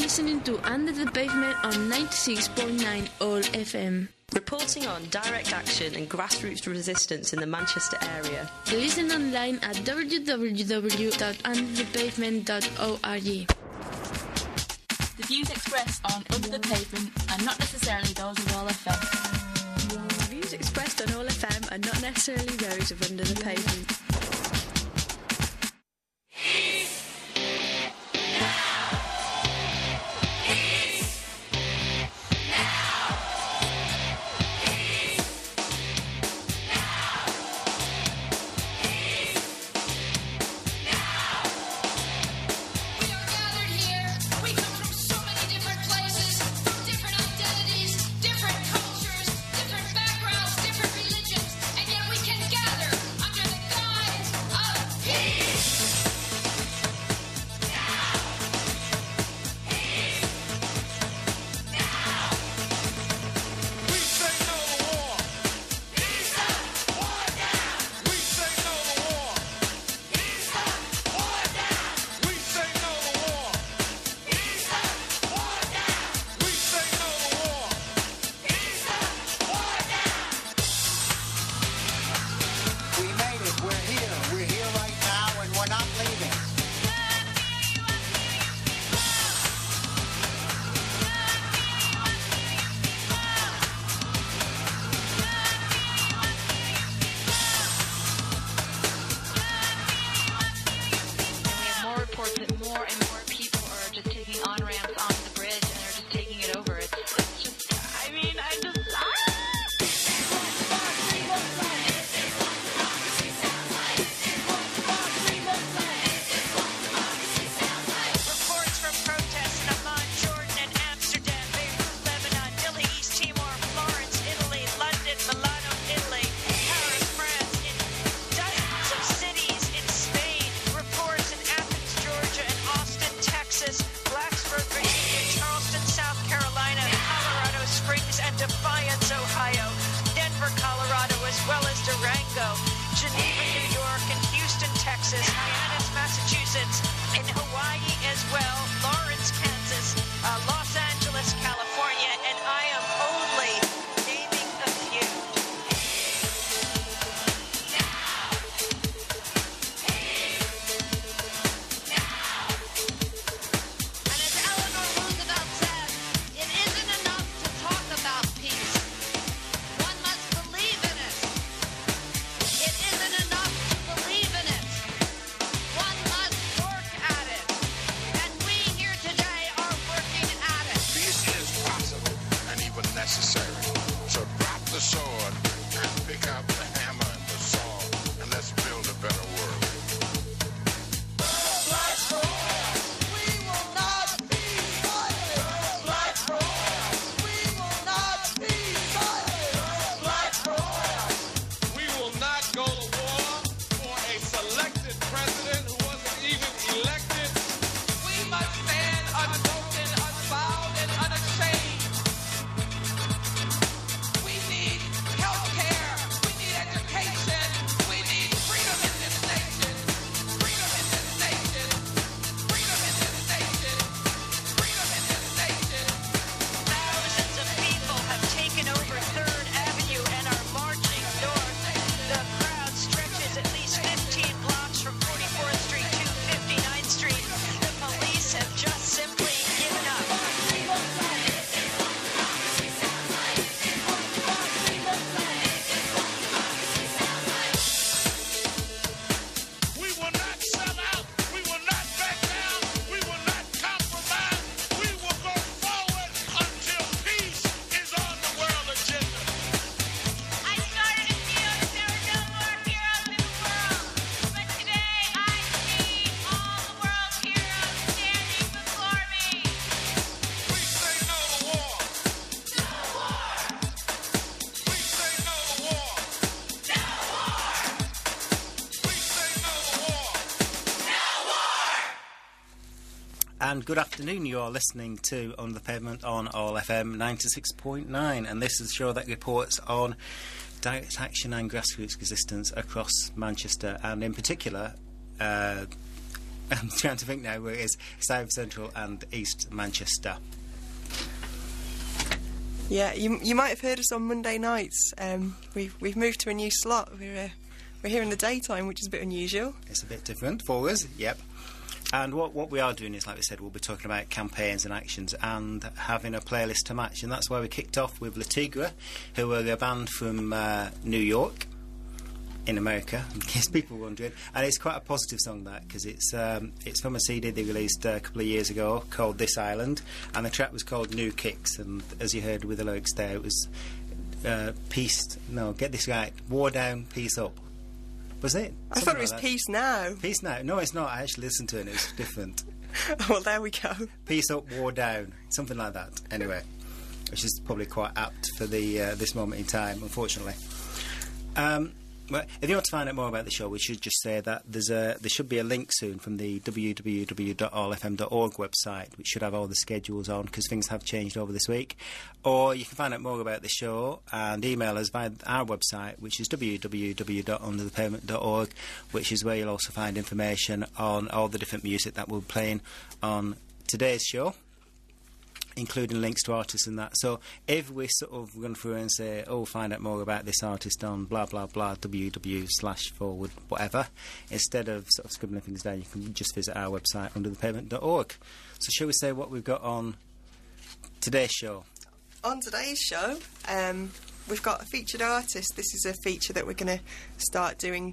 listening to Under the Pavement on 96.9 All FM. Reporting on direct action and grassroots resistance in the Manchester area. Listen online at www.underthepavement.org. The views expressed on Under the Pavement are not necessarily those of All FM. The views expressed on All FM are not necessarily those of Under the Pavement. And good afternoon, you are listening to On the Pavement on All FM 96.9, and this is a show that reports on direct action and grassroots resistance across Manchester, and in particular I'm trying to think now where it is. South Central and East Manchester. Yeah, you might have heard us on Monday nights. We've moved to a new slot. We're here in the daytime, which is a bit unusual. It's a bit different for us, yep. And what we are doing is, like we said, we'll be talking about campaigns and actions and having a playlist to match. And that's why we kicked off with Latigra, who are a band from New York, in America, in case people were wondering. And it's quite a positive song, that, because it's from a CD they released a couple of years ago called This Island, and the track was called New Kicks. And as you heard with the lyrics there, it was get this right, war down, peace up. Was it? I thought it was Peace Now. Peace Now. No, it's not. I actually listened to it and it was different. Well, there we go. Peace up, war down. Something like that. Anyway, which is probably quite apt for the this moment in time, unfortunately. Well, if you want to find out more about the show, we should just say that there should be a link soon from the www.allfm.org website, which should have all the schedules on, because things have changed over this week. Or you can find out more about the show and email us via our website, which is www.underthepavement.org, which is where you'll also find information on all the different music that we're playing on today's show, including links to artists and that. So if we sort of run through and say, find out more about this artist on blah blah blah www/forward whatever, instead of sort of scribbling things down, you can just visit our website underthepavement.org. So shall we say what we've got on today's show? On today's show, we've got a featured artist. This is a feature that we're going to start doing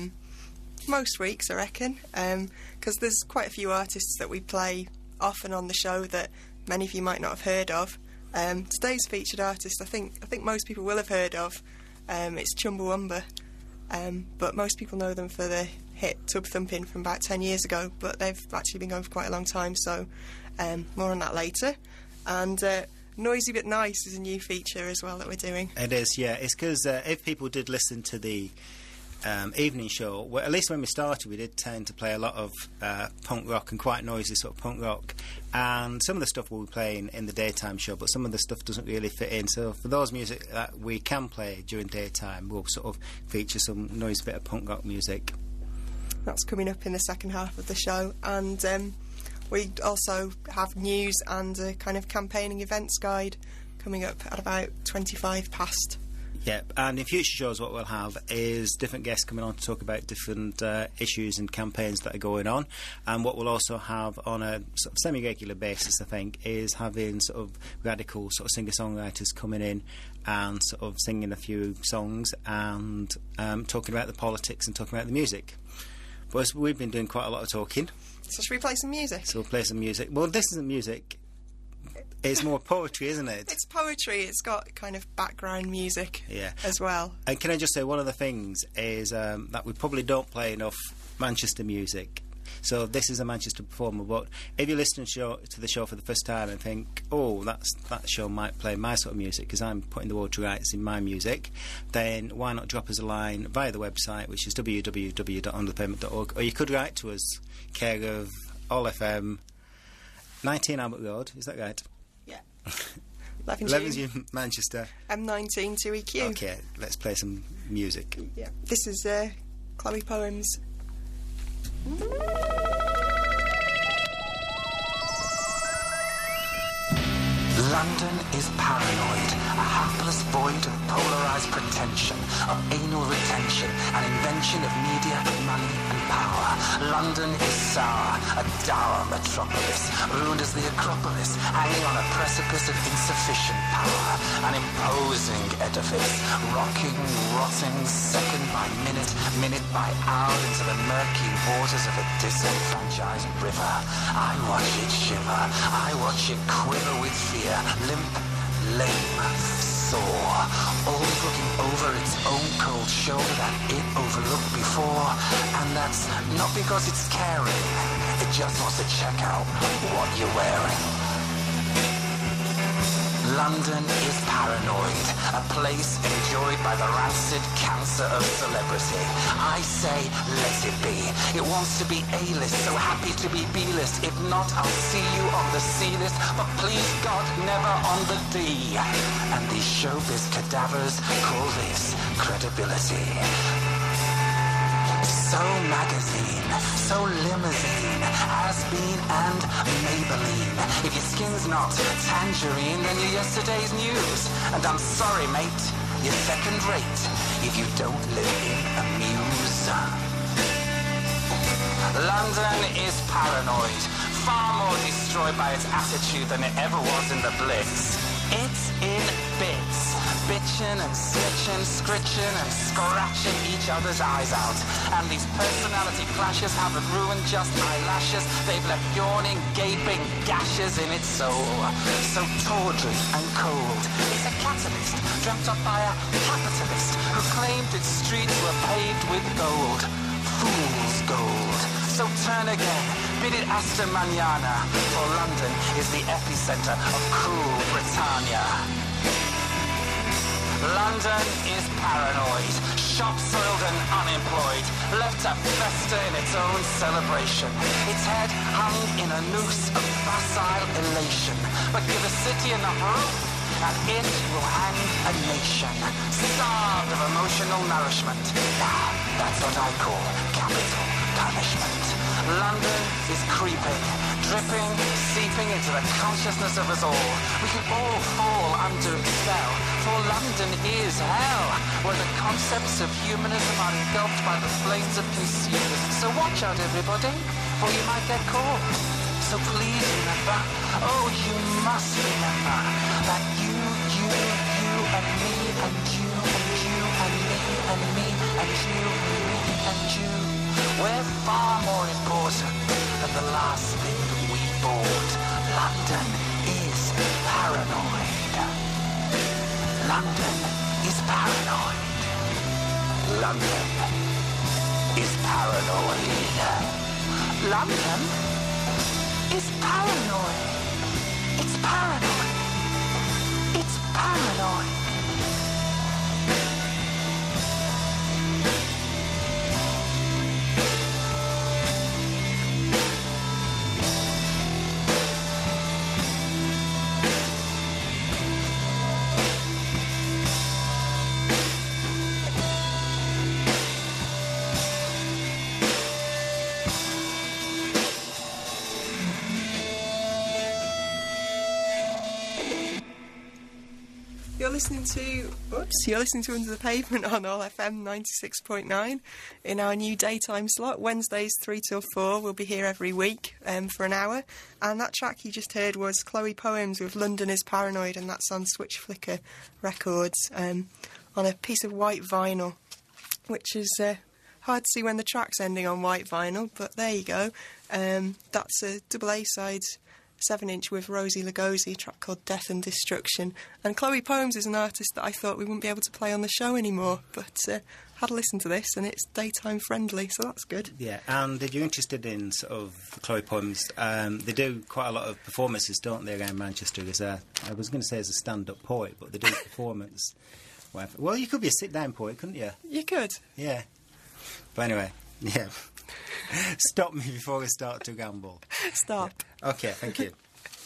most weeks, I reckon, because there's quite a few artists that we play often on the show that many of you might not have heard of. Today's featured artist, I think most people will have heard of. It's Chumbawamba, but most people know them for the hit Tub Thumping from about 10 years ago, but they've actually been going for quite a long time, so more on that later. And Noisy But Nice is a new feature as well that we're doing. It is, yeah. It's because if people did listen to the evening show, well, at least when we started, we did tend to play a lot of punk rock and quite noisy sort of punk rock, and some of the stuff we'll be playing in the daytime show, but some of the stuff doesn't really fit in. So for those music that we can play during daytime, we'll sort of feature some noisy bit of punk rock music. That's coming up in the second half of the show, and we also have news and a kind of campaigning events guide coming up at about 25 past. Yep, and in future shows what we'll have is different guests coming on to talk about different issues and campaigns that are going on. And what we'll also have on a sort of semi-regular basis, I think, is having sort of radical sort of singer-songwriters coming in and sort of singing a few songs and talking about the politics and talking about the music. But we've been doing quite a lot of talking. So should we play some music? So we'll play some music. Well, this isn't music. It's more poetry, isn't it? It's poetry. It's got kind of background music as well. And can I just say, one of the things is that we probably don't play enough Manchester music. So this is a Manchester performer, but if you're listening to the show for the first time and think, that show might play my sort of music because I'm putting the word to rights in my music, then why not drop us a line via the website, which is www.underthepavement.org, or you could write to us, care of All FM, 19 Albert Road, is that right? Yeah. 11 Manchester. M19 2EQ. Okay, let's play some music. Yeah. This is Chloe Poems. London is paranoid, a hapless void of polarised pretension, of anal retention, an invention of media, money and power. London is sour, a dour metropolis, ruined as the Acropolis, hanging on a precipice of insufficient power. An imposing edifice, rocking, rotting, second by minute, minute by hour, into the murky waters of a disenfranchised river. I watch it shiver, I watch it quiver with fear, limp, lame, sore, always looking over its own cold shoulder that it overlooked before. And that's not because it's caring, it just wants to check out what you're wearing. London is paranoid, a place enjoyed by the rancid cancer of celebrity. I say, let it be. It wants to be A-list, so happy to be B-list. If not, I'll see you on the C-list, but please God, never on the D. And these showbiz cadavers call this credibility. So So magazine, so limousine, has been and Maybelline. If your skin's not tangerine, then you're yesterday's news. And I'm sorry, mate, you're second rate if you don't live in a muse. London is paranoid, far more destroyed by its attitude than it ever was in the Blitz. It's in bits, bitching and snitching, scritching and scratching each other's eyes out. And these personality clashes haven't ruined just eyelashes, they've left yawning, gaping gashes in its soul. So tawdry and cold, it's a catalyst dreamt up by a capitalist who claimed its streets were paved with gold. Fool's gold. So turn again, bid it hasta mañana, for London is the epicenter of cruel Britannia. London is paranoid, shop-soiled and unemployed, left to fester in its own celebration. Its head hung in a noose of facile elation. But give a city enough room, and it will hang a nation, starved of emotional nourishment. Now, that's what I call capital punishment. London is creeping, dripping, seeping into the consciousness of us all. We can all fall under its spell, for London is hell, where the concepts of humanism are engulfed by the flames of consumerism. So watch out, everybody, for you might get caught. So please remember, oh, you must remember, that you and me and you and you and me and me and you and me and you, we're far more important than the last thing we bought. London is paranoid. London is paranoid. London is paranoid. London is paranoid. It's paranoid. It's paranoid. You're listening to Under the Pavement on All FM 96.9 in our new daytime slot. Wednesdays 3 till 4. We'll be here every week for an hour. And that track you just heard was Chloe Poems with London is Paranoid, and that's on Switch Flicker Records on a piece of white vinyl, which is hard to see when the track's ending on white vinyl, but there you go. That's a double A-side 7-inch with Rosie Lugosi, a track called Death and Destruction. And Chloe Poems is an artist that I thought we wouldn't be able to play on the show anymore, but had a listen to this, and it's daytime friendly, so that's good. Yeah, and if you're interested in sort of Chloe Poems, they do quite a lot of performances, don't they, around Manchester? As I was going to say as a stand-up poet, but they do performance. Well, you could be a sit-down poet, couldn't you? You could. Yeah. But anyway, yeah. Stop me before we start to gamble. Stop. Yeah. Okay, thank you.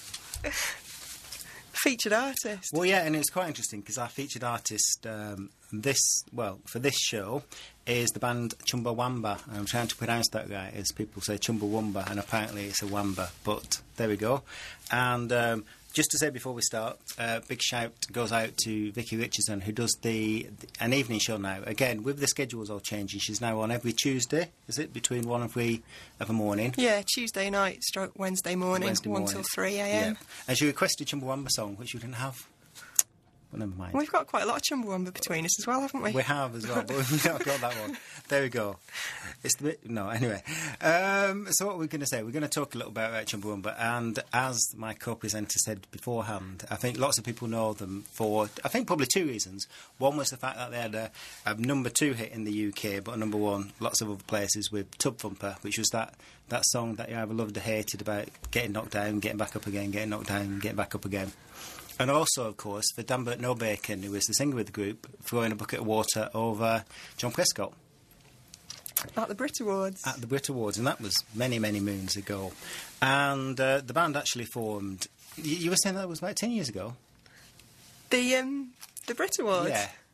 Featured artist. Well, yeah, and it's quite interesting because our featured artist for this show is the band Chumbawamba. I'm trying to pronounce that right, as people say Chumbawamba, and apparently it's a wamba, but there we go. And just to say before we start, big shout goes out to Vicky Richardson, who does an evening show now. Again, with the schedules all changing, she's now on every Tuesday, is it? Between 1 and 3 of the morning. Yeah, Tuesday night stroke Wednesday morning, 1 till 3 a.m. Yeah. And she requested Chumbawamba song, which we didn't have. Well, never mind. We've got quite a lot of Chumbawamba between us as well, haven't we? We have as well, but we've not got that one. There we go. It's the bit... No, anyway. So what we're going to say, we're going to talk a little bit about Chumbawamba, and as my co-presenter said beforehand, I think lots of people know them for, I think, probably two reasons. One was the fact that they had a number 2 hit in the UK, but a number 1 lots of other places with Tub Thumper, which was that song that you either loved or hated about getting knocked down, getting back up again, getting knocked down, getting back up again. And also, of course, for Danbert No Bacon, who was the singer of the group, throwing a bucket of water over John Prescott. At the Brit Awards. At the Brit Awards, and that was many, many moons ago. And the band actually formed... You were saying that was about 10 years ago? The Brit Awards? Yeah.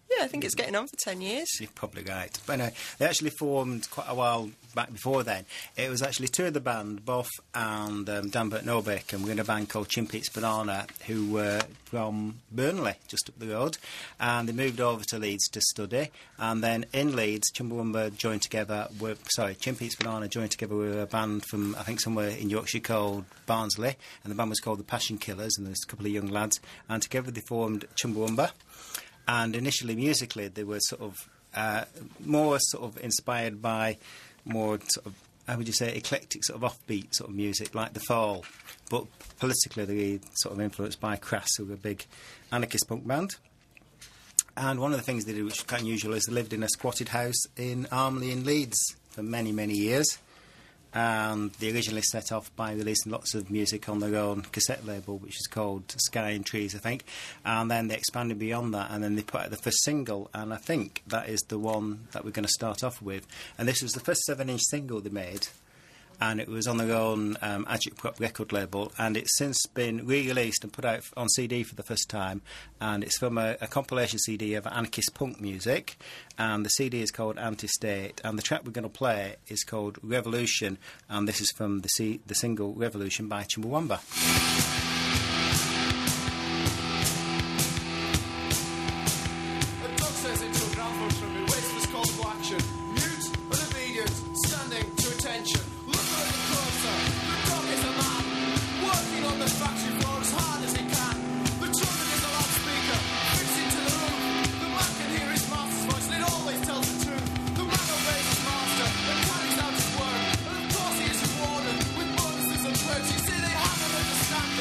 Yeah, I think it's getting on for 10 years. You're probably right. But anyway, they actually formed quite a while back before then. It was actually two of the band, Boff and Dan Burton-Obick, and we're in a band called Chimpeats Banana, who were from Burnley, just up the road, and they moved over to Leeds to study. And then in Leeds, Chimpeats Banana joined together with a band from, I think, somewhere in Yorkshire called Barnsley, and the band was called the Passion Killers, and there's a couple of young lads, and together they formed Chumbawamba. And initially, musically, they were sort of more sort of inspired by more sort of, how would you say, eclectic sort of offbeat sort of music, like The Fall. But politically, they were sort of influenced by Crass, who were a big anarchist punk band. And one of the things they did, which was quite unusual, is they lived in a squatted house in Armley in Leeds for many, many years. And they originally set off by releasing lots of music on their own cassette label, which is called Sky and Trees, I think. And then they expanded beyond that, and then they put out the first single, and I think that is the one that we're going to start off with. And this was the first 7-inch single they made, and it was on their own Agitprop record label, and it's since been re-released and put out on CD for the first time, and it's from a compilation CD of anarchist punk music, and the CD is called Anti-State, and the track we're going to play is called Revolution, and this is from the single Revolution by Chumbawamba. See, they haven't understand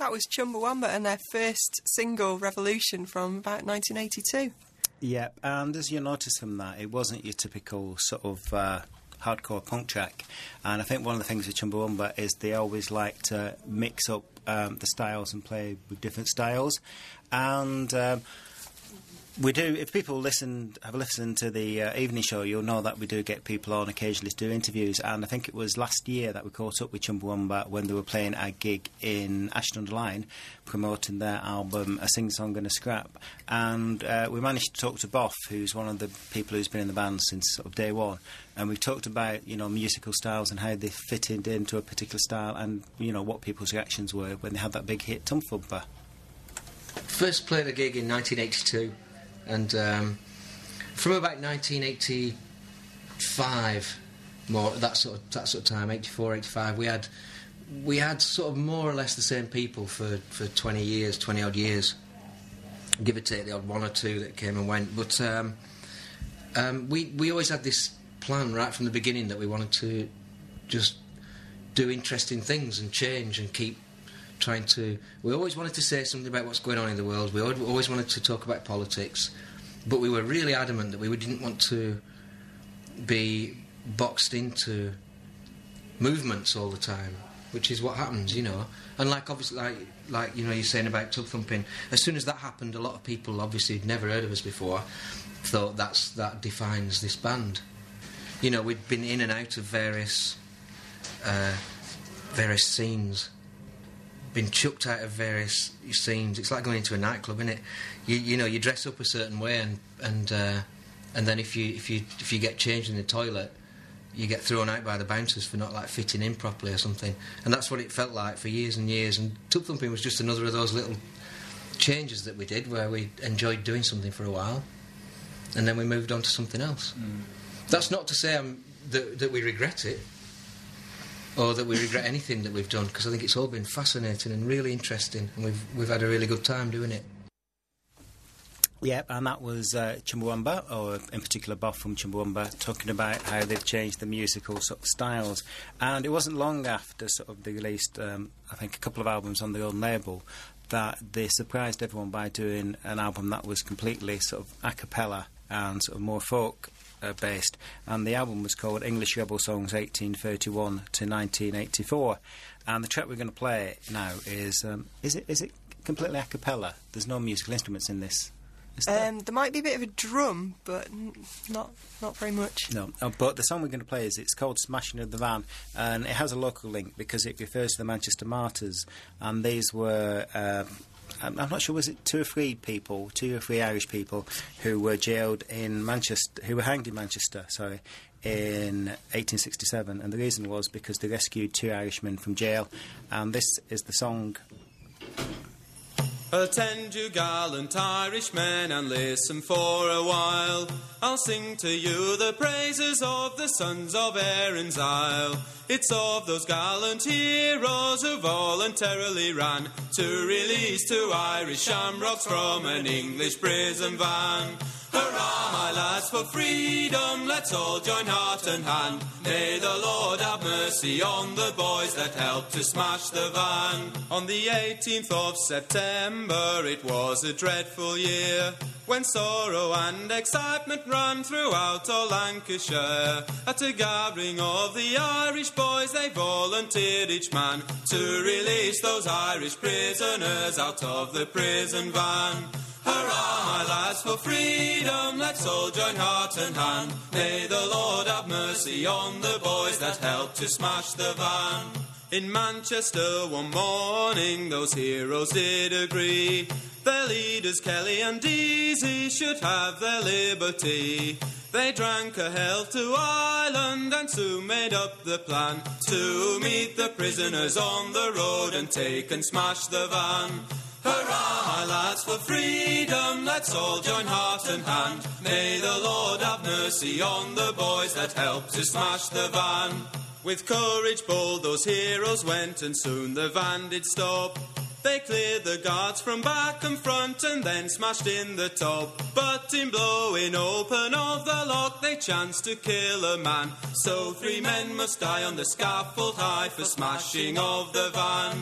that was Chumbawamba and their first single, Revolution, from about 1982. Yeah, and as you notice from that, it wasn't your typical sort of hardcore punk track. And I think one of the things with Chumbawamba is they always like to mix up the styles and play with different styles. And we do, if people have listened to the evening show, you'll know that we do get people on occasionally to do interviews. And I think it was last year that we caught up with Chumbawamba when they were playing a gig in Ashton-under-Lyne, promoting their album A Sing Song and a Scrap. And we managed to talk to Boff, who's one of the people who's been in the band since sort of day one. And we talked about, musical styles and how they fitted into a particular style and, what people's reactions were when they had that big hit, Tum Thumper. First played a gig in 1982. And from about 1985, more that sort of time, 84, 85, we had sort of more or less the same people for 20 odd years, give or take the odd one or two that came and went. But we always had this plan right from the beginning that we wanted to just do interesting things and change and keep trying to... We always wanted to say something about what's going on in the world. We always wanted to talk about politics, but we were really adamant that we didn't want to be boxed into movements all the time, which is what happens, And obviously, you're saying about tub thumping, as soon as that happened, a lot of people obviously had never heard of us before, thought that defines this band. We'd been in and out of various scenes, been chucked out of various scenes. It's like going into a nightclub, isn't it? You dress up a certain way, and then if you get changed in the toilet, you get thrown out by the bouncers for not fitting in properly or something. And that's what it felt like for years and years. And tub thumping was just another of those little changes that we did, where we enjoyed doing something for a while, and then we moved on to something else. That's not to say that we regret it, or that we regret anything that we've done, because I think it's all been fascinating and really interesting, and we've had a really good time doing it. Yeah, and that was Chumbawamba, or in particular Boff from Chumbawamba, talking about how they've changed the musical sort of styles. And it wasn't long after sort of they released, I think, a couple of albums on their own label, that they surprised everyone by doing an album that was completely sort of a cappella and sort of more folk based, and the album was called English Rebel Songs 1831 to 1984. And the track we're going to play now is it completely a cappella? There's no musical instruments in this. There might be a bit of a drum, but not very much. No, but the song we're going to play it's called Smashing of the Van, and it has a local link because it refers to the Manchester Martyrs, and these were... I'm not sure, was it two or three Irish people who were jailed in Manchester, who were hanged in Manchester, in 1867, and the reason was because they rescued two Irishmen from jail, and this is the song. Attend, you gallant Irishmen, and listen for a while. I'll sing to you the praises of the sons of Erin's Isle. It's of those gallant heroes who voluntarily ran to release two Irish shamrocks from an English prison van. Hurrah, my lads, for freedom, let's all join heart and hand. May the Lord have mercy on the boys that helped to smash the van. On the 18th of September, it was a dreadful year, when sorrow and excitement ran throughout all Lancashire. At a gathering of the Irish boys, they volunteered each man to release those Irish prisoners out of the prison van. Hurrah, my lads, for freedom, let's all join heart and hand. May the Lord have mercy on the boys that helped to smash the van. In Manchester one morning, those heroes did agree. Their leaders, Kelly and Deasy, should have their liberty. They drank a health to Ireland and soon made up the plan to meet the prisoners on the road and take and smash the van. Hurrah, my lads, for freedom, let's all join heart and hand. May the Lord have mercy on the boys that helped to smash the van. With courage bold those heroes went, and soon the van did stop. They cleared the guards from back and front and then smashed in the top. But in blowing open of the lock they chanced to kill a man. So 3 men must die on the scaffold high for smashing of the van.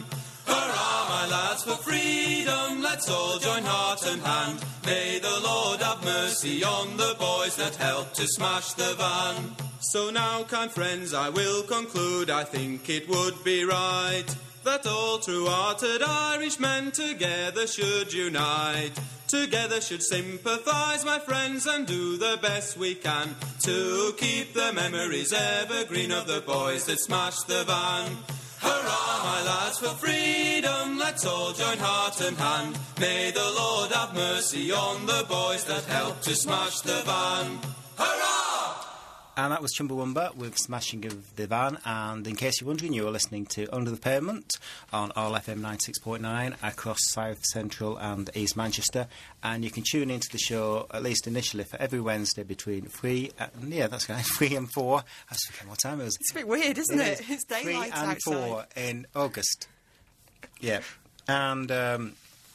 Hurrah, my lads, for freedom, let's all join heart and hand. May the Lord have mercy on the boys that helped to smash the van. So now, kind friends, I will conclude, I think it would be right that all true-hearted Irishmen together should unite. Together should sympathise, my friends, and do the best we can to keep the memories evergreen of the boys that smashed the van. Hurrah, my lads, for freedom, let's all join heart and hand. May the Lord have mercy on the boys that helped to smash the van. Hurrah! And that was Chumbawamba with Smashing of the Van. And in case you're wondering, you're listening to Under the Pavement on All FM 96.9 across South Central and East Manchester. And you can tune into the show, at least initially, for every Wednesday between 3 and 4. I just forget what time it was. It's a bit weird, isn't it? It's daylight 3 and outside. 4 in August. Yeah. And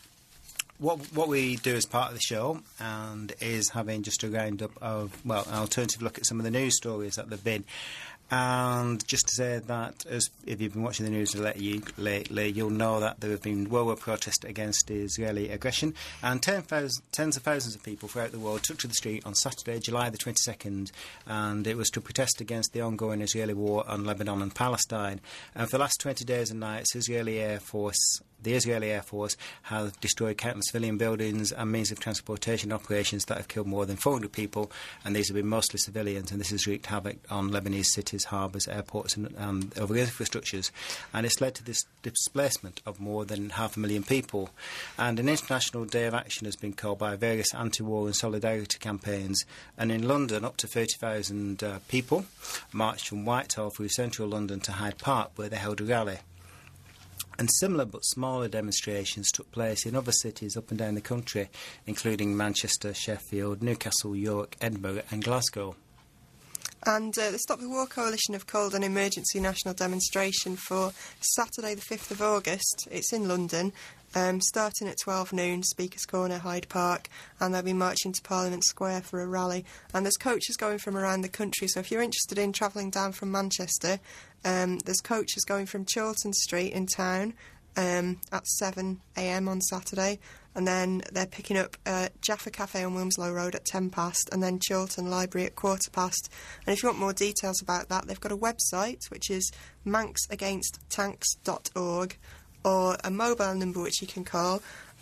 what we do as part of the show and is having just a roundup of, well, an alternative look at some of the news stories that there have been. And just to say that, as if you've been watching the news lately, you'll know that there have been worldwide protests against Israeli aggression, and tens of thousands of people throughout the world took to the street on Saturday, July the 22nd, and it was to protest against the ongoing Israeli war on Lebanon and Palestine. And for the last 20 days and nights, the Israeli Air Force have destroyed countless civilian buildings and means of transportation operations that have killed more than 400 people, and these have been mostly civilians, and this has wreaked havoc on Lebanese cities, harbours, airports and other infrastructures, and it's led to this displacement of more than 500,000 people. And an international day of action has been called by various anti-war and solidarity campaigns, and in London up to 30,000 people marched from Whitehall through central London to Hyde Park, where they held a rally. And similar but smaller demonstrations took place in other cities up and down the country, including Manchester, Sheffield, Newcastle, York, Edinburgh and Glasgow. And the Stop the War Coalition have called an emergency national demonstration for Saturday the 5th of August. It's in London, starting at 12 noon, Speaker's Corner, Hyde Park, and they'll be marching to Parliament Square for a rally. And there's coaches going from around the country, so if you're interested in travelling down from Manchester, there's coaches going from Chiltern Street in town at 7 a.m. on Saturday, and then they're picking up Jaffa Cafe on Wilmslow Road at 10 past, and then Chiltern Library at 15:15. And if you want more details about that, they've got a website, which is manxagainsttanks.org, or a mobile number which you can call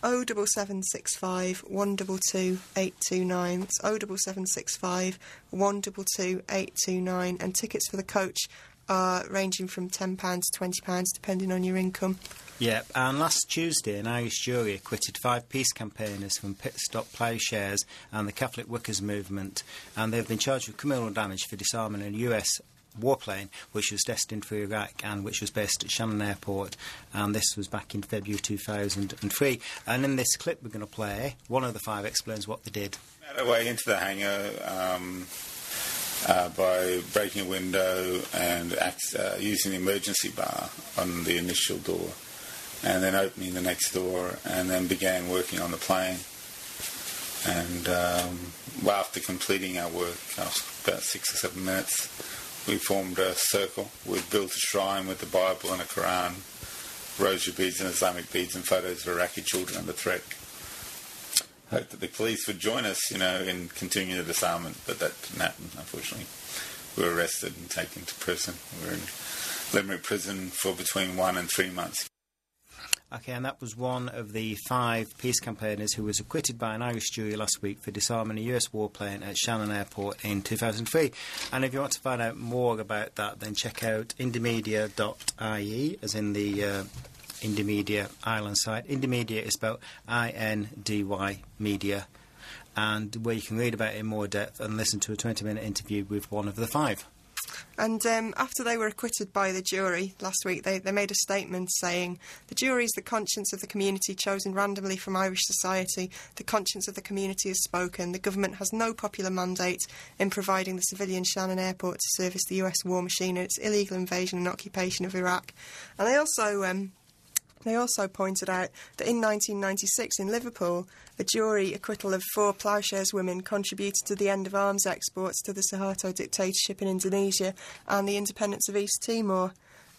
07765 122 829. It's 07765 122 829, and tickets for the coach are ranging from £10 to £20, depending on your income. Yeah, and last Tuesday, an Irish jury acquitted 5 peace campaigners from Pit Stop Ploughshares and the Catholic Workers' Movement, and they've been charged with criminal damage for disarming a US warplane which was destined for Iraq and which was based at Shannon Airport, and this was back in February 2003. And in this clip we're going to play, one of the 5 explains what they did. Made our way into the hangar by breaking a window and using the emergency bar on the initial door, and then opening the next door, and then began working on the plane. And after completing our work, after about 6 or 7 minutes, we formed a circle. We built a shrine with the Bible and a Quran, rosary beads and Islamic beads, and photos of Iraqi children under threat. Hoped that the police would join us, in continuing the disarmament, but that didn't happen, unfortunately. We were arrested and taken to prison. We were in Limerick prison for between 1 and 3 months. Okay, and that was one of the 5 peace campaigners who was acquitted by an Irish jury last week for disarming a US warplane at Shannon Airport in 2003. And if you want to find out more about that, then check out indymedia.ie, as in the Indymedia Ireland site. Indymedia is spelled INDY Media, and where you can read about it in more depth and listen to a 20-minute interview with one of the 5. And after they were acquitted by the jury last week, they made a statement saying, "The jury is the conscience of the community chosen randomly from Irish society. The conscience of the community has spoken. The government has no popular mandate in providing the civilian Shannon Airport to service the US war machine and its illegal invasion and occupation of Iraq." And they also pointed out that in 1996 in Liverpool, a jury acquittal of 4 Ploughshares women contributed to the end of arms exports to the Suharto dictatorship in Indonesia and the independence of East Timor.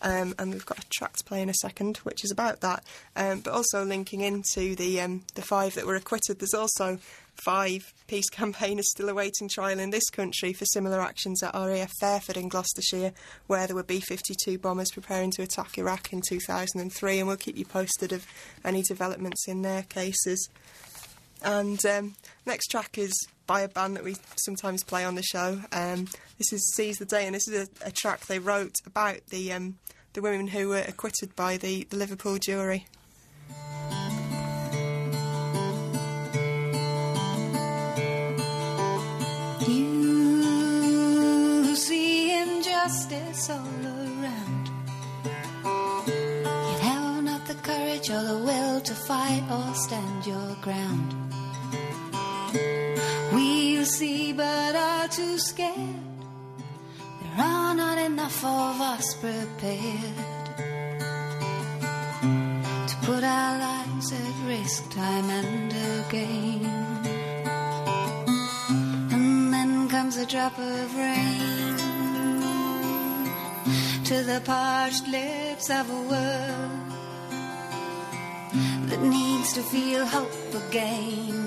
and we've got a track to play in a second, which is about that. But also linking into the 5 that were acquitted, there's also 5 peace campaigners still awaiting trial in this country for similar actions at RAF Fairford in Gloucestershire, where there were B-52 bombers preparing to attack Iraq in 2003, and we'll keep you posted of any developments in their cases. And next track is by a band that we sometimes play on the show. This is Seize the Day, and this is a track they wrote about the women who were acquitted by the Liverpool jury. You see injustice all around, yet have not the courage or the will to fight or stand your ground. We see but are too scared. There are not enough of us prepared to put our lives at risk time and again. And then comes a drop of rain to the parched lips of a world that needs to feel hope again.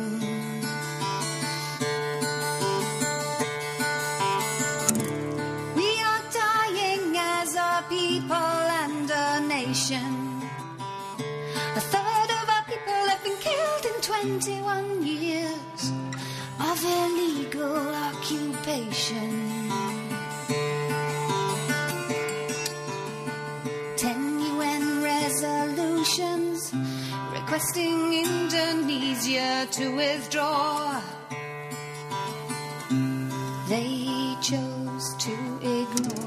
People and a nation. A third of our people have been killed in 21 years of illegal occupation. 10 UN resolutions requesting Indonesia to withdraw. They chose to ignore.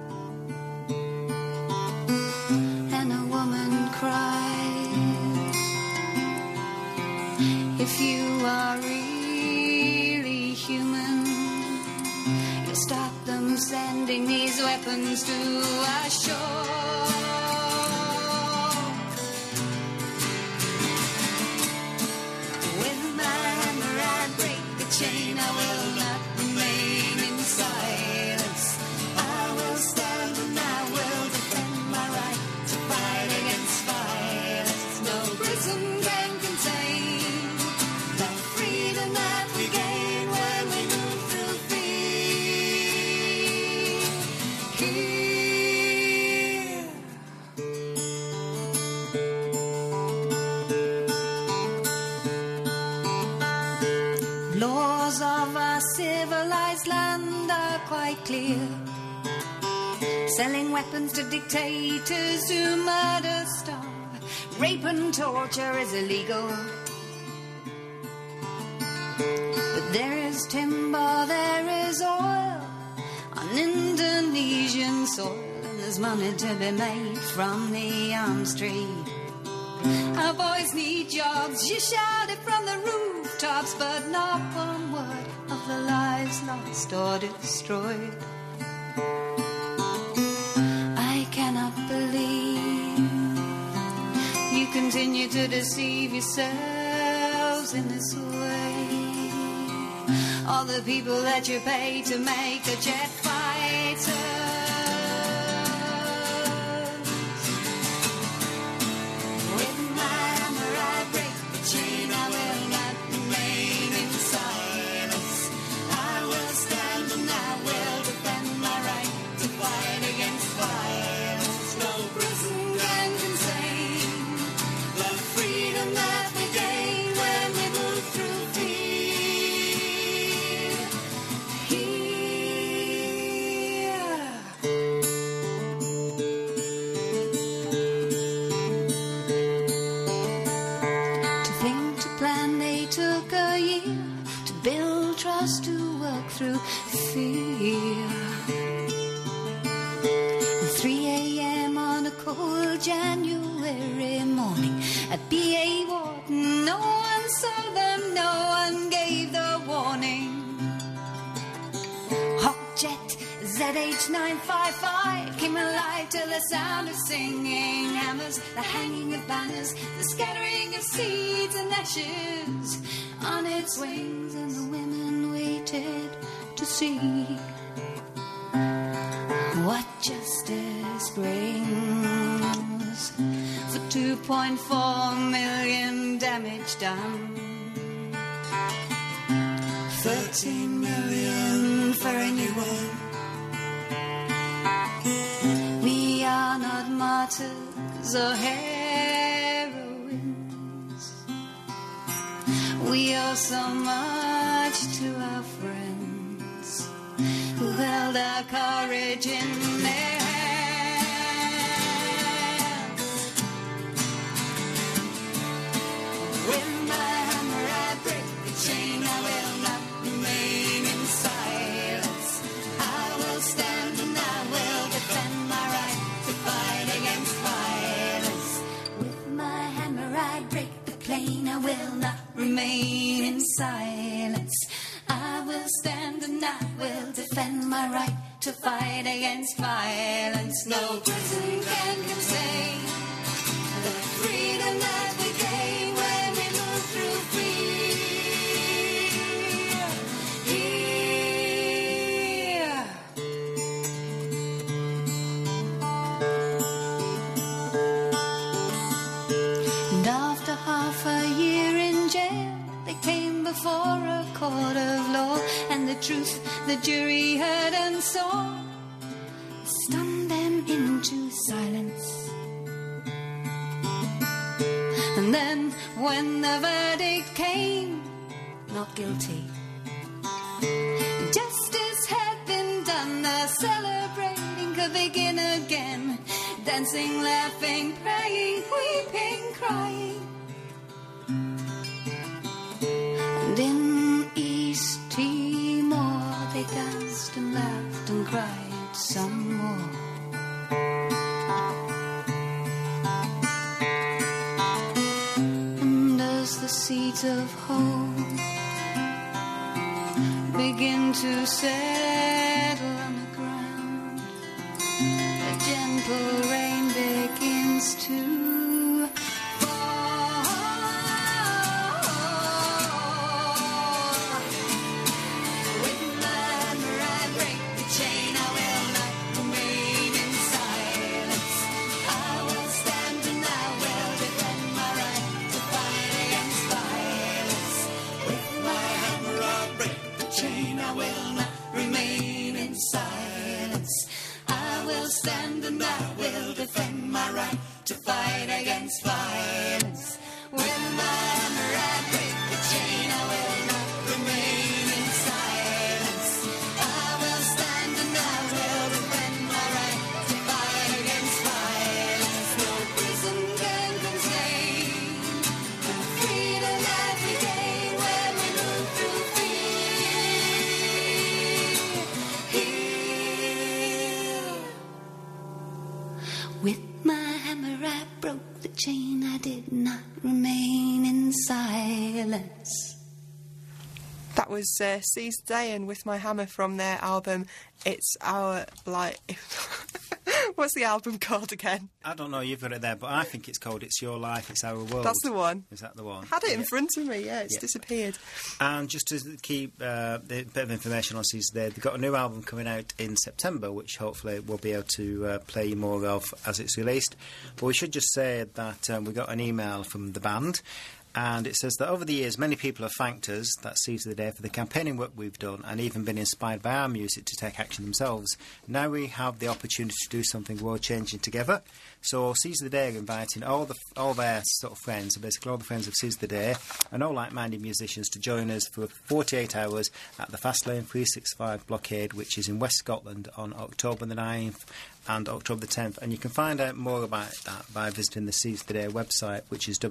If you are really human, you'll stop them sending these weapons to our shore. With my hammer I break the chain, I will not remain in silence. I will stand and I will defend my right to fight against violence. No prison can contain that we gain when we move through fear. Laws of our civilized land are quite clear. Selling weapons to dictators who murder, starve, rape and torture is illegal. But there is timber, there is oil on Indonesian soil, and there's money to be made from the arms trade. Our boys need jobs, you shout it from the rooftops, but not one word of the lives lost or destroyed. I cannot believe you continue to deceive yourselves in this way. All the people that you pay to make the jet fighters. With my hammer I break the chain, I will not remain in silence. I will stand and I will defend my right to fight against violence. No prison can contain the freedom that we gain when we move through fear. Took a year to build trust, to work through fear. 3 a.m. on a cold January morning at B.A. Wharton, no one saw them, no one gave the warning. Hawkjet ZH955 came alive to the sound of singing hammers, the hanging of banners, the scattering of seeds and ashes on its wings, and the women waited to see what justice brings. 2.4 million damage done. 13 million for a new one. We are not martyrs or heroines. We owe so much to our friends who held our courage in their hands. With my hammer I break the chain, I will not remain in silence. I will stand and I will defend my right to fight against violence. With my hammer I break the plane, I will not remain in silence. I will stand and I will defend my right to fight against violence. No prison can contain the freedom that we gain when we move through fear. And after half a year in jail, they came before a court of law, and the truth the jury heard and saw stunned them into silence. And then when the verdict came, not guilty, justice had been done, the celebrating could begin again. Dancing, laughing, praying, weeping, crying. And in East Timor they danced and laughed and cried some more. And as the seeds of hope begin to settle on the ground, a gentle rain begins to to fight against violence. With my hammer I break the chain, I will not remain in silence. I will stand and I will defend my right to fight against violence. No prison can contain the freedom that we gain when we move through fear. With my hammer I broke the chain, I did not remain in silence. That was Seize the Day and With My Hammer from their album It's Our Life. What's the album called again? I don't know, you've got it there, but I think it's called It's Your Life, It's Our World. That's the one. Is that the one? Had it in front of me, yeah, it's disappeared. And just to keep the bit of information on Seize the Day, they've got a new album coming out in September, which hopefully we'll be able to play you more of as it's released. But we should just say that we got an email from the band, and it says that over the years many people have thanked us, that's Seize the Day, for the campaigning work we've done and even been inspired by our music to take action themselves. Now we have the opportunity to do something world changing together. So Seize the Day are inviting all their sort of friends, so basically all the friends of Seize the Day and all like-minded musicians to join us for 48 hours at the Fastlane 365 blockade, which is in West Scotland on October the 9th and October the 10th. And you can find out more about that by visiting the Seize the Day website, which is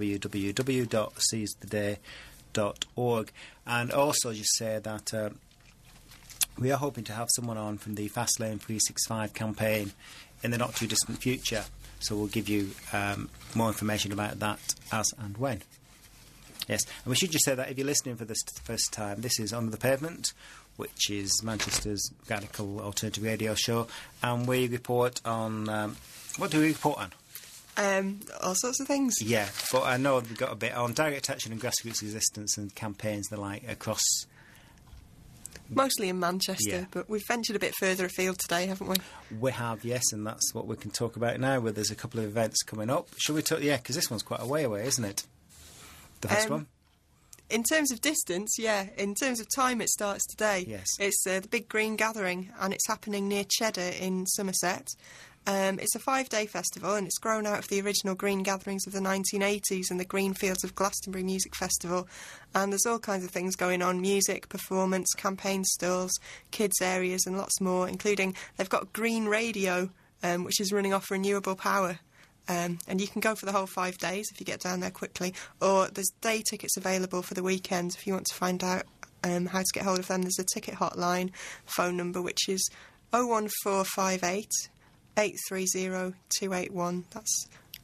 www.seizetheday.org. And also just say that we are hoping to have someone on from the Fastlane 365 campaign in the not-too-distant future. So we'll give you more information about that as and when. Yes, and we should just say that if you're listening for this first time, this is Under the Pavement, which is Manchester's radical alternative radio show, and we report on... what do we report on? All sorts of things. Yeah, but I know we've got a bit on direct action and grassroots resistance and campaigns and the like across... Mostly in Manchester, Yeah. but we've ventured a bit further afield today, haven't we? We have, yes, and that's what we can talk about now, where there's a couple of events coming up. Shall we talk? Yeah, because this one's quite a way away, isn't it? The first one? In terms of distance, yeah. In terms of time, it starts today. Yes. It's the Big Green Gathering, and it's happening near Cheddar in Somerset. It's a 5-day festival, and it's grown out of the original Green Gatherings of the 1980s and the Green Fields of Glastonbury Music Festival. And there's all kinds of things going on: music, performance, campaign stalls, kids areas, and lots more, including they've got Green Radio, which is running off renewable power. And you can go for the whole 5 days if you get down there quickly, or there's day tickets available for the weekends if you want to find out how to get hold of them. There's a ticket hotline phone number, which is 01458 830 281. That's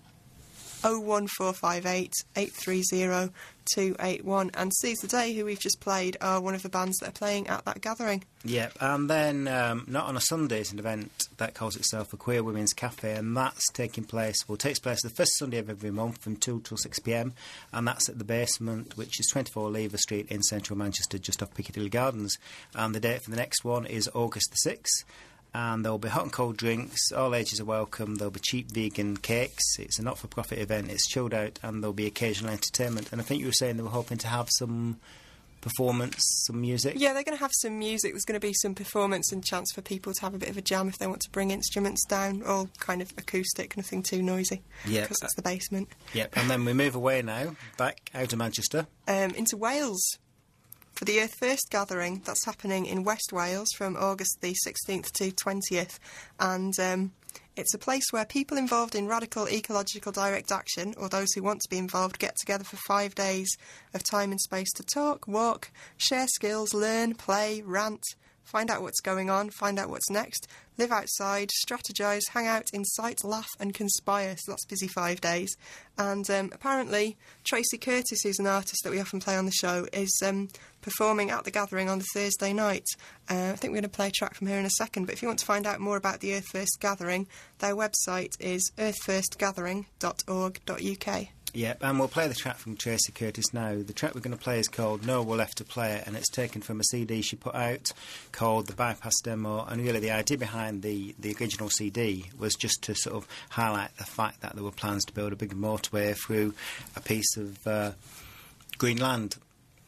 01458 830 281. And Seize the Day, who we've just played, are one of the bands that are playing at that gathering. Yep, and then Not on a Sunday is an event that calls itself a Queer Women's Cafe, and that's takes place the first Sunday of every month from 2 till 6 p.m, and that's at the Basement, which is 24 Lever Street in central Manchester, just off Piccadilly Gardens. And the date for the next one is August the 6th. And there'll be hot and cold drinks, all ages are welcome, there'll be cheap vegan cakes, it's a not-for-profit event, it's chilled out, and there'll be occasional entertainment. And I think you were saying they were hoping to have some performance, some music? Yeah, they're going to have some music, there's going to be some performance and chance for people to have a bit of a jam if they want to bring instruments down, all kind of acoustic, nothing too noisy, because it's the Basement. Yep, and then we move away now, back out of Manchester. Into Wales. For the Earth First gathering, that's happening in West Wales from August the 16th to 20th. And it's a place where people involved in radical ecological direct action, or those who want to be involved, get together for 5 days of time and space to talk, walk, share skills, learn, play, rant, find out what's going on, find out what's next, live outside, strategise, hang out, incite, laugh and conspire. So that's busy 5 days. And apparently Tracy Curtis, who's an artist that we often play on the show, is performing at the gathering on the Thursday night. I think we're going to play a track from her in a second, but if you want to find out more about the Earth First Gathering, their website is earthfirstgathering.org.uk. Yep, and we'll play the track from Tracy Curtis now. The track we're going to play is called No We're Left to Play It, and it's taken from a CD she put out called The Bypass Demo. And really the idea behind the original CD was just to sort of highlight the fact that there were plans to build a big motorway through a piece of green land.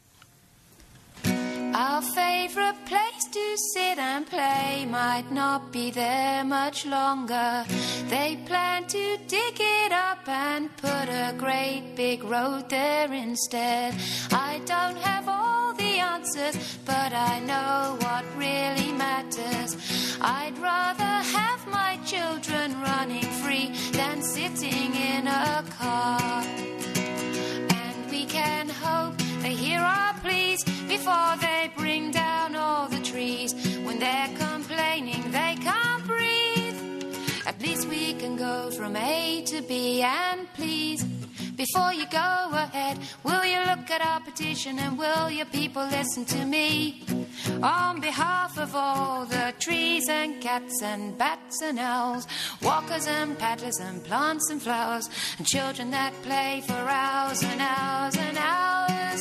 Our favourite place to sit and play might not be there much longer. They plan to dig it up and put a great big road there instead. I don't have all the answers, but I know what really matters. I'd rather have my children running free than sitting in a car. And we can hope they hear our pleas before they bring down all the trees. When they're complaining they can't breathe, at least we can go from A to B. And please, before you go ahead, will you look at our petition and will your people listen to me? On behalf of all the trees and cats and bats and owls, walkers and paddlers and plants and flowers, and children that play for hours and hours and hours.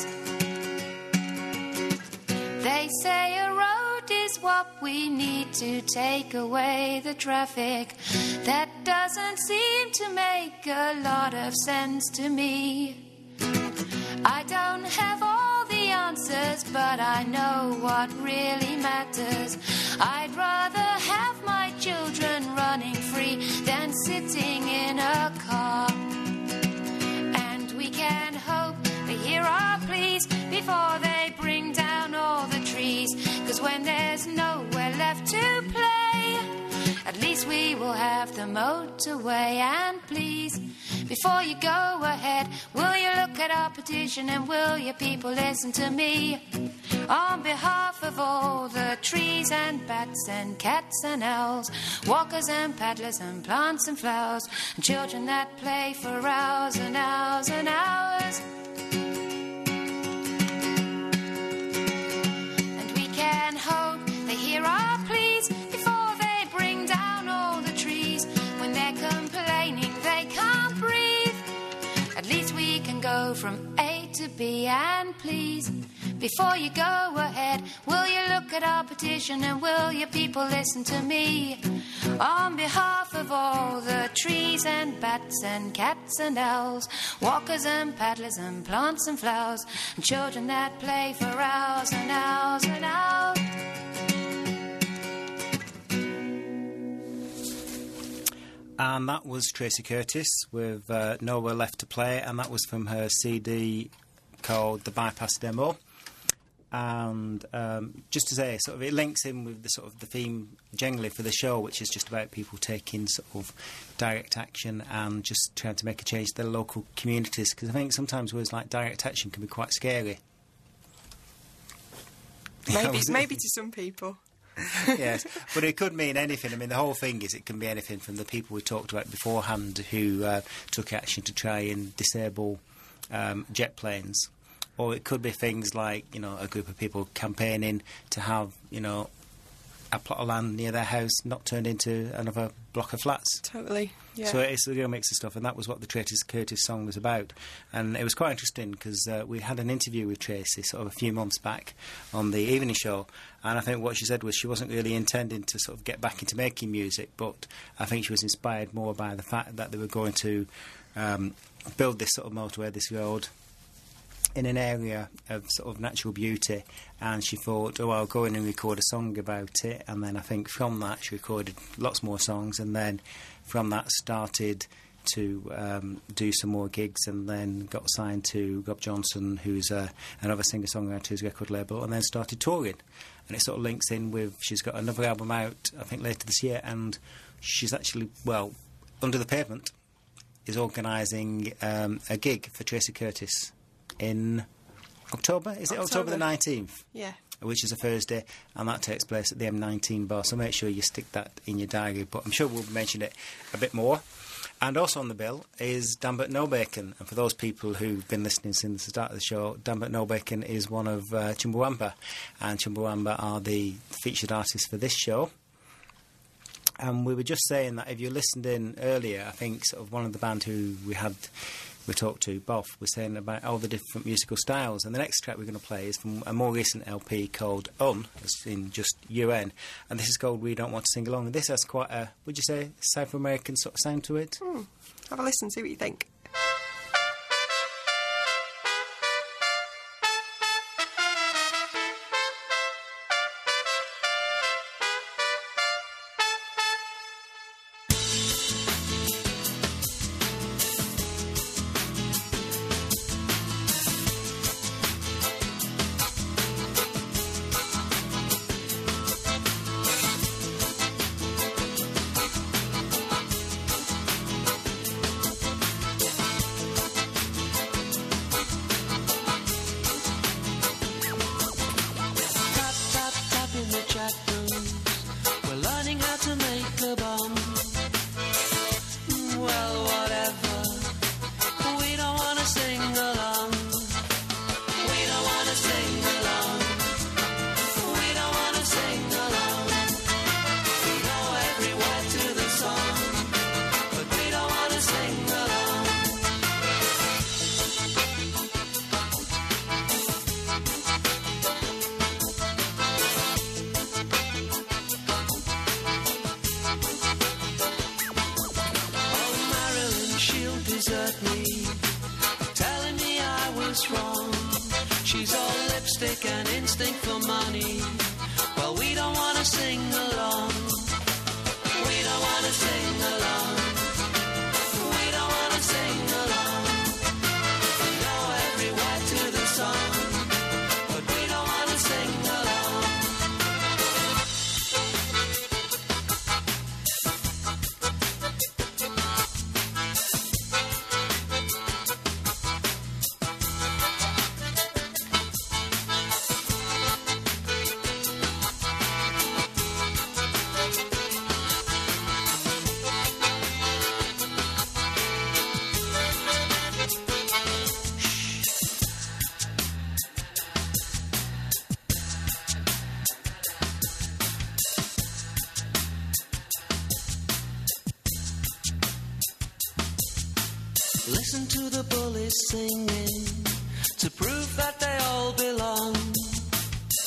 They say a road is what we need to take away the traffic. That doesn't seem to make a lot of sense to me. I don't have all the answers, but I know what really matters. I'd rather have my children running free than sitting in a car. And we can hope they hear our pleas before they bring down all the trees. 'Cause when there's nowhere left to play, at least we will have the motorway. And please, before you go ahead, will you look at our petition and will your people listen to me? On behalf of all the trees and bats and cats and owls, walkers and paddlers and plants and flowers, and children that play for hours and hours and hours. And we can hope they hear our pleas before they bring down all the trees. When they're complaining they can't breathe, at least we can go from A to B. And please, before you go ahead, will you look market our petition, and will you people listen to me? On behalf of all the trees and bats and cats and owls, walkers and paddlers and plants and flowers, and children that play for hours and hours and hours. And that was Tracy Curtis with Nowhere Left to Play, and that was from her CD called The Bypass Demo. And just to say, sort of, it links in with the sort of the theme generally for the show, which is just about people taking sort of direct action and just trying to make a change to their local communities. Because I think sometimes words like direct action can be quite scary. Maybe to some people. Yes, but it could mean anything. I mean, the whole thing is it can be anything from the people we talked about beforehand who took action to try and disable jet planes. Or it could be things like, you know, a group of people campaigning to have, you know, a plot of land near their house not turned into another block of flats. Totally, yeah. So it's a real mix of stuff, and that was what the Tracy Curtis song was about. And it was quite interesting because we had an interview with Tracy sort of a few months back on the evening show, and I think what she said was she wasn't really intending to sort of get back into making music, but I think she was inspired more by the fact that they were going to build this sort of motorway, this road, in an area of sort of natural beauty, and she thought, oh, I'll go in and record a song about it. And then I think from that she recorded lots more songs, and then from that started to do some more gigs, and then got signed to Rob Johnson, who's another singer-songwriter, whose record label, and then started touring. And it sort of links in with, she's got another album out, I think, later this year, and she's actually, well, Under the Pavement is organising a gig for Tracy Curtis in October. Is it October the 19th? Yeah. Which is a Thursday, and that takes place at the M19 bar, so make sure you stick that in your diary, but I'm sure we'll mention it a bit more. And also on the bill is Danbert No Bacon, and for those people who've been listening since the start of the show, Danbert No Bacon is one of Chumbawamba, and Chumbawamba are the featured artists for this show. And we were just saying that if you listened in earlier, I think sort of one of the band who we talked to, Boff, was saying about all the different musical styles. And the next track we're going to play is from a more recent LP called as in just UN. And this is called We Don't Want to Sing Along. And this has quite a, would you say, South American sort of sound to it? Have a listen, see what you think. Listen to the bullies singing to prove that they all belong. You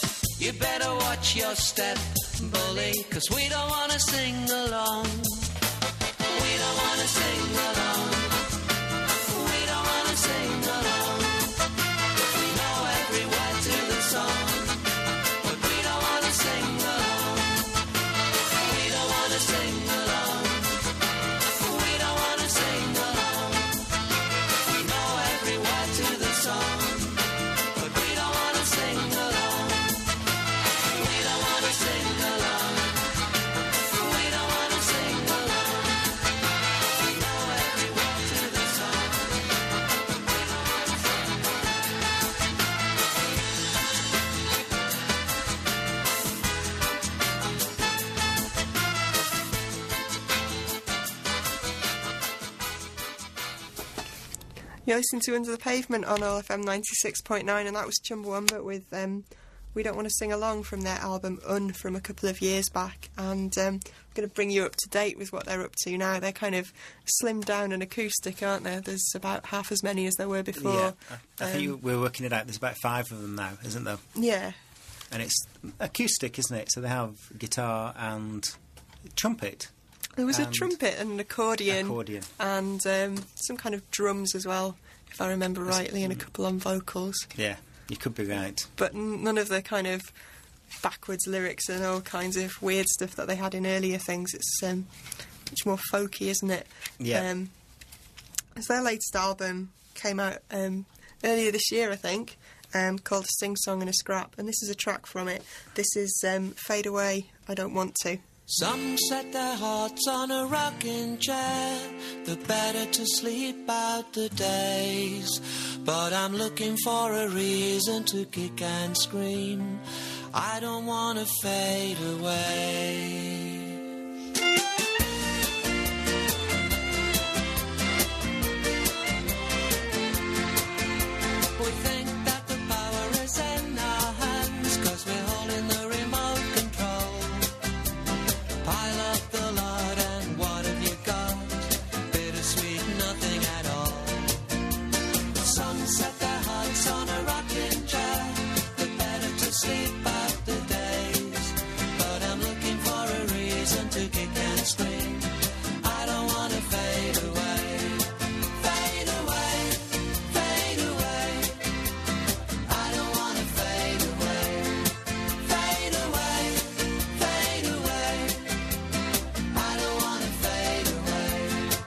You better watch your step, bully, 'cause we don't wanna sing along. We don't wanna sing along. We don't wanna sing along. We know every word to the song, but we don't wanna sing along. We don't wanna sing along. We don't wanna sing along. We know every word to the song, but we don't wanna sing along. We don't wanna sing along. We don't wanna sing along. We know every word to the song, but we don't wanna sing You're listening to Under the Pavement on OLFM 96.9, and that was Chumbawamba with We Don't Want to Sing Along from their album from a couple of years back. And I'm going to bring you up to date with what they're up to now. They're kind of slimmed down and acoustic, aren't they? There's about half as many as there were before. Yeah, I think we're working it out. There's about 5 of them now, isn't there? Yeah. And it's acoustic, isn't it? So they have guitar and trumpet. There was a trumpet and an accordion. And some kind of drums as well, if I remember rightly, and a couple on vocals. Yeah, you could be right. But none of the kind of backwards lyrics and all kinds of weird stuff that they had in earlier things. It's much more folky, isn't it? Yeah. As their latest album came out earlier this year, I think, called A Sing Song and a Scrap, and this is a track from it. This is Fade Away, I Don't Want To. Some set their hearts on a rocking chair, the better to sleep out the days. But I'm looking for a reason to kick and scream. I don't want to fade away. We think that the power is in our hands, 'cause we're holding the remote control. Pile up the lot and what have you got? Bittersweet, nothing at all. Some set their hearts on a rocking chair, the better to sleep out the days. But I'm looking for a reason to kick and scream. I don't want to fade away. Fade away, fade away. I don't want to fade away. Fade away, fade away. I don't want to fade away.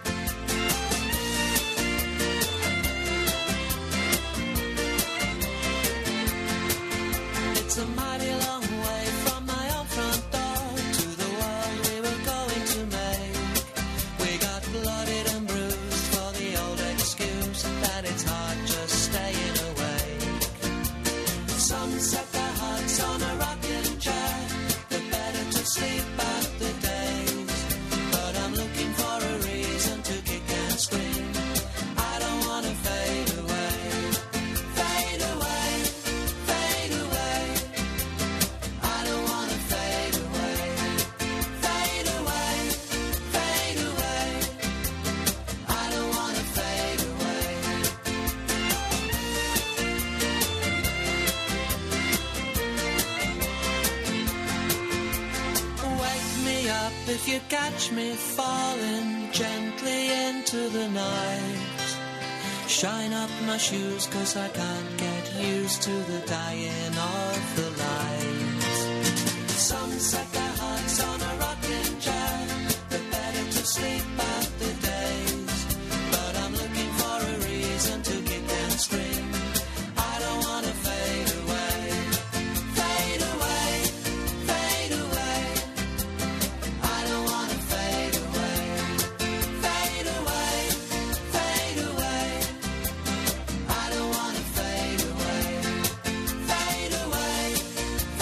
It's a mighty long way from my own front door to the world we were going to make. We got bloodied and bruised for the old excuse that it's hard just staying awake. Some set their hearts on a rocking chair, the better to sleep out the days. But I'm looking for a reason to kick and scream. I don't want to fade away. Fade away, fade away. I don't want to fade away. Fade away, fade away. I don't want to fade away. Wake me up if you catch me falling gently into the night. Shine up my shoes, 'cause I can't get used to the dying of the light. Some set their hearts on a rocking chair, the better to sleep out the days. But I'm looking for a reason to kick and scream. I don't want to fade away. Fade away, fade away. I don't want to fade away. Fade away, fade away. I don't want to fade away. Fade away,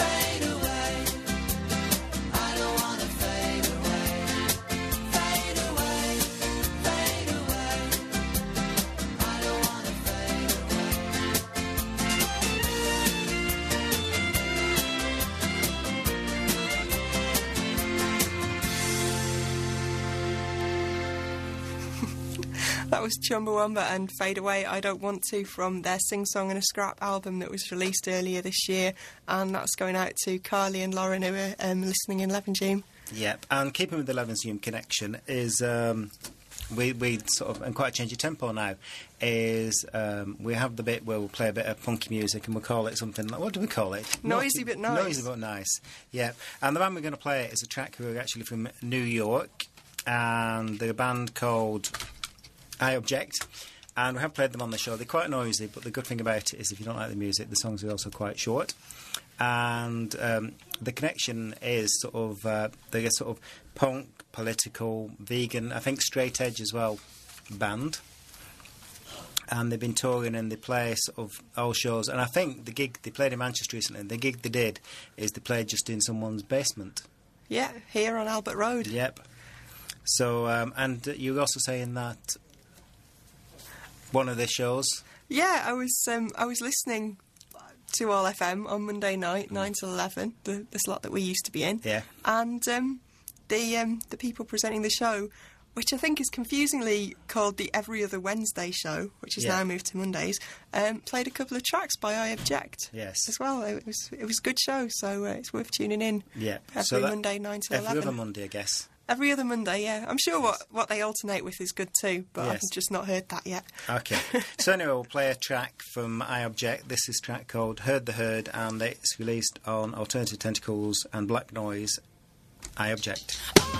That was Chumbawamba and Fade Away, I Don't Want To, from their Sing Song and a Scrap album that was released earlier this year, and that's going out to Carly and Lauren who are listening in Levenshulme. Yep, and keeping with the Levenshulme connection is we sort of, and quite a change of tempo now, is we have the bit where we'll play a bit of funky music and we'll call it something like, what do we call it? Noisy but nice. Noisy but nice, yeah. And the band we're going to play is a track who are actually from New York, and they're a band called I Object, and we have played them on the show. They're quite noisy, but the good thing about it is if you don't like the music, the songs are also quite short. And the connection is sort of they're a sort of punk, political, vegan, I think straight edge as well band. And they've been touring and they play sort of all shows. And I think the gig they played in Manchester recently, the gig they did is they played just in someone's basement. Yeah, here on Albert Road. Yep. So and you were also saying that one of the shows. Yeah, I was listening to All FM on Monday night, 9 till 11, the slot that we used to be in. Yeah. And the people presenting the show, which I think is confusingly called the Every Other Wednesday show, which has now moved to Mondays, played a couple of tracks by I Object. Yes. As well. It was a good show, so it's worth tuning in. Yeah. Every Monday, 9 till 11. Every other Monday, I guess. Every other Monday, yeah. I'm sure what they alternate with is good too, but I've just not heard that yet. Okay. So anyway, we'll play a track from I Object. This is a track called Heard the Herd, and it's released on Alternative Tentacles and Black Noise. I Object.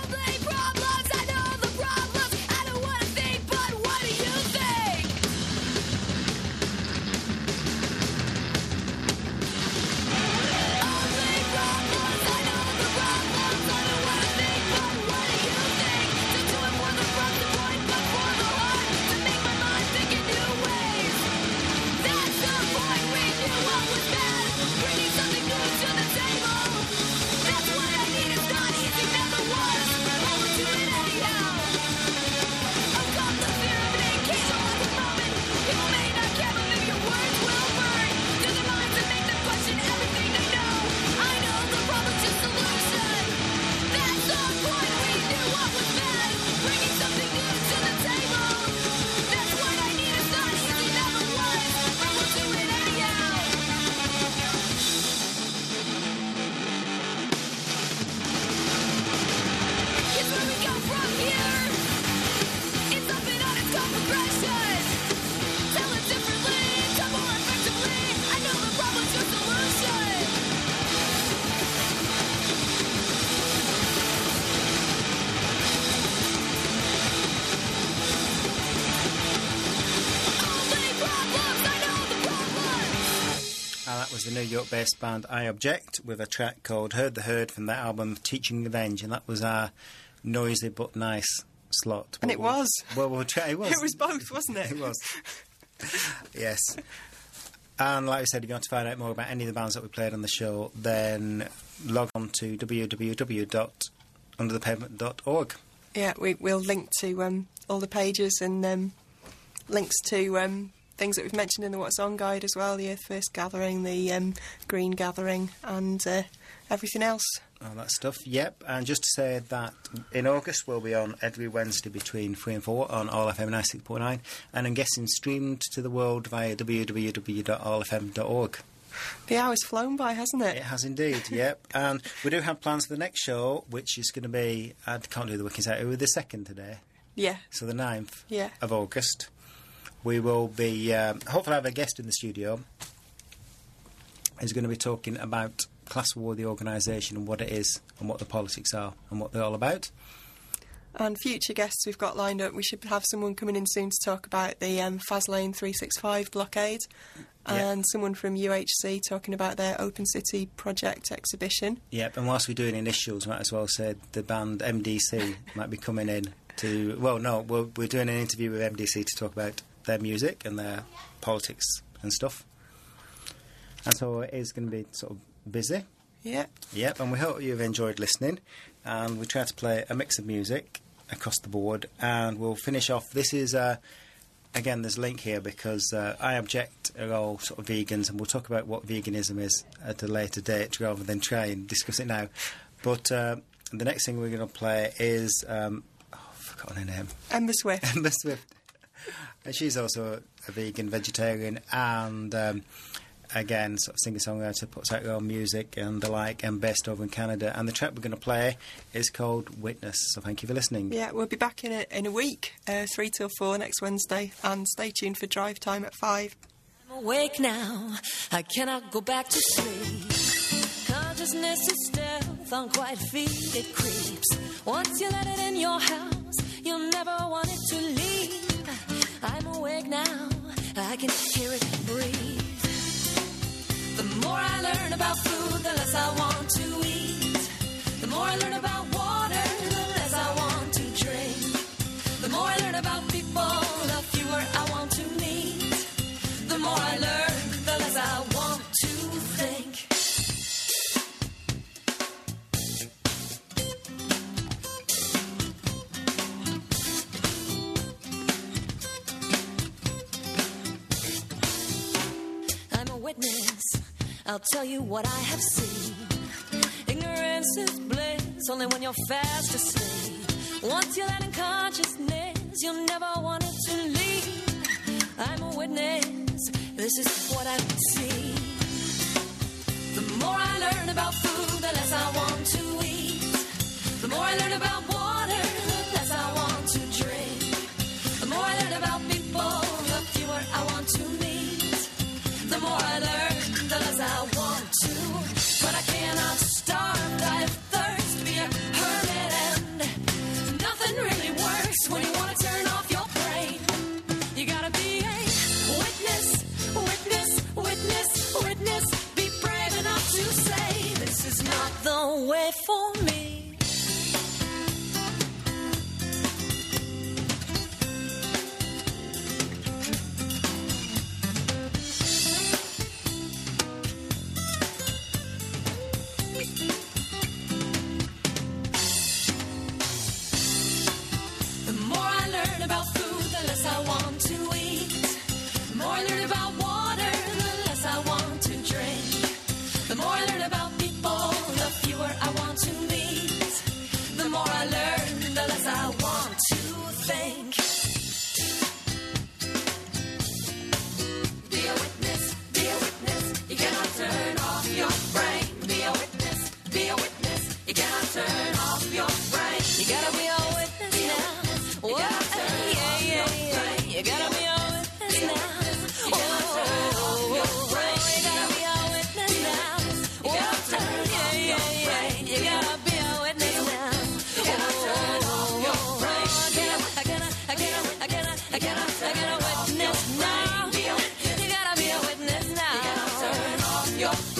The New York-based band I Object with a track called Heard the Herd from their album Teaching Revenge, and that was our noisy but nice slot. And it was. Well, we'll try. It was. It was both, wasn't it? It was. Yes. And like I said, if you want to find out more about any of the bands that we played on the show, then log on to www.underthepavement.org. Yeah, we'll link to all the pages and links to things that we've mentioned in the What's On guide as well, the Earth First Gathering, the Green Gathering, and everything else. All that stuff, yep. And just to say that in August we'll be on every Wednesday between 3 and 4 on All FM 96.9, and I'm guessing streamed to the world via www.allfm.org. The hour's flown by, hasn't it? It has indeed, yep. And we do have plans for the next show, which is going to be, I can't do the wikis out, we're the 2nd today. Yeah. So the 9th yeah. of August. We will be, hopefully have a guest in the studio who's going to be talking about Class War, the organisation, and what it is, and what the politics are, and what they're all about. And future guests we've got lined up, we should have someone coming in soon to talk about the Faslane 365 blockade, and someone from UHC talking about their Open City project exhibition. Yep, and whilst we're doing initials, might as well say the band MDC might be coming in to... Well, no, we're doing an interview with MDC to talk about their music and their politics and stuff. And so it is going to be sort of busy. Yeah. Yep, and we hope you've enjoyed listening. And we try to play a mix of music across the board. And we'll finish off. This is, again, there's a link here because I Object are all sort of vegans, and we'll talk about what veganism is at a later date rather than try and discuss it now. But the next thing we're going to play is... I've forgotten her name. Ember Swift. Ember Swift. And she's also a vegan, vegetarian, and again, sort of singer-songwriter, puts out her own music and the like, and based over in Canada. And the track we're going to play is called Witness. So thank you for listening. Yeah, we'll be back in a week, 3 till 4 next Wednesday, and stay tuned for Drive Time at 5. I'm awake now, I cannot go back to sleep. Consciousness is stealth on quiet feet, it creeps. Once you let it in your house, you'll never want it to leave. I'm awake now, I can hear it breathe. The more I learn about food, the less I want to eat. The more I learn about water, the less I want to drink. The more I learn about people, the fewer I want to meet. The more I learn, the less I want to think. I'm a witness, I'll tell you what I have seen. Ignorance is bliss, only when you're fast asleep. Once you're let in consciousness, you'll never want it to leave. I'm a witness, this is what I see. The more I learn about food, the less I want to eat. The more I learn about water, the less I want to drink. The more I learn about people, the fewer I want to meet. The more I learn, the less I want to. But I cannot starve, I have thirst, be a hermit, and nothing really works when you want to turn off your brain. You gotta be a witness, witness, witness, witness. Be brave enough to say this is not the way for me. The more I learn about food, the less I want to eat. The more I learn about water, the less I want to drink. The more I learn about people, the fewer I want to meet. The more I learn, the less I want to think. Be a witness, be a witness. You cannot turn off your brain. Be a witness, be a witness. You cannot turn off your brain. You gotta be a witness now. You gotta turn off your brain. You gotta be a witness now. You gotta turn off your brain. You gotta be a witness now. You gotta turn off your brain. You gotta be a witness now. You gotta turn off your brain. I gotta witness now. You gotta be a witness now. You gotta turn off your